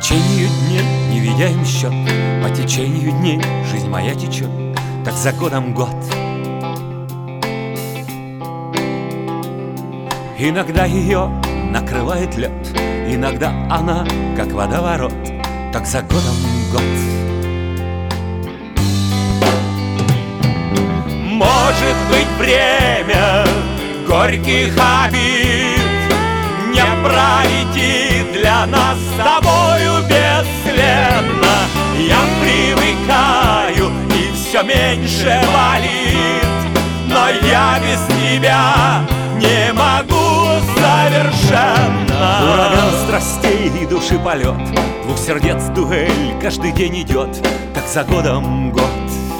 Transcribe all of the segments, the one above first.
течению дней, не видя им счет, по течению дней жизнь моя течет, так за годом год. Иногда ее накрывает лед, иногда она, как водоворот, так за годом год. Может быть, время горьких обид не пройти для нас с тобою бесследно. Я привыкаю, и все меньше болит, но я без тебя не могу совершенно. Ураган страстей и души полет, двух сердец дуэль каждый день идет, так за годом год.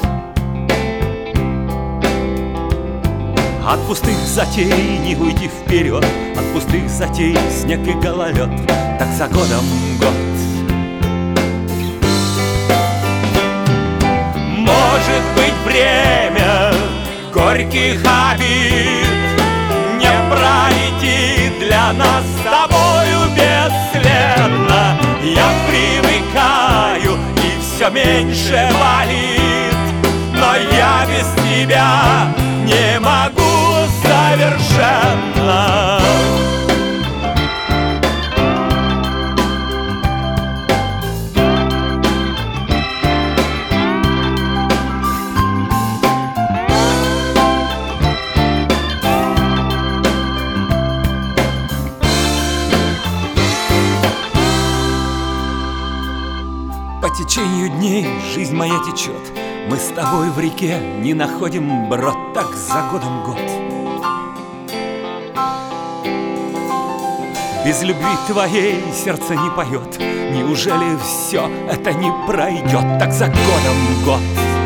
От пустых затей не уйти вперед, от пустых затей снег и гололед, так за годом год. Может быть, время горьких обид не пройти для нас с тобою бесследно. Я привыкаю, и все меньше болит, но я без тебя не могу совершенно. По течению дней жизнь моя течет, мы с тобой в реке не находим брод, так за годом год. Без любви твоей сердце не поет, неужели все это не пройдет, так за годом год.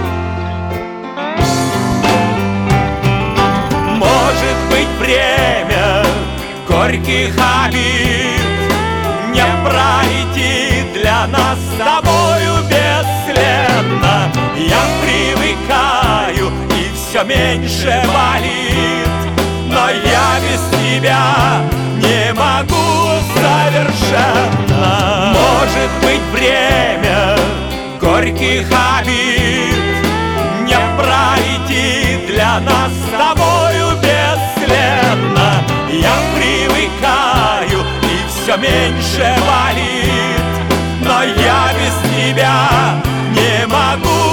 Может быть, время горьких обид не пройти для нас с тобою бесследно. Я привыкаю, и все меньше болит, но я без тебя не могу совершенно. Может быть, время горьких обид не пройти для нас с тобою бесследно. Я привыкаю, и все меньше болит, но я без тебя не могу